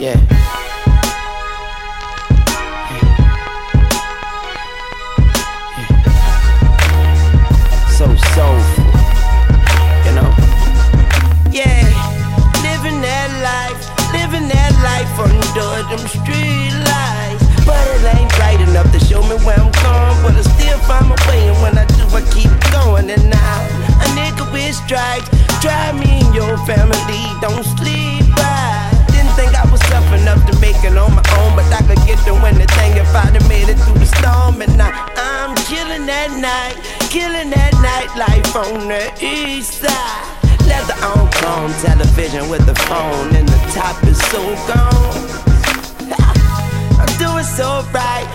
Yeah. So soulful, you know? Yeah, living that life under them street lights. But it ain't bright enough to show me where I'm going, but I still find my way, and when I do, I keep going. And now, a nigga with stripes, try me and your family, don't sleep right. Didn't think I was tough enough to make it on my own, but I could get through anything if I'd have made it through the storm. And now, I'm killing that nightlife on the east side. Leather on chrome, television with the phone, and the top is so gone. I do it so right,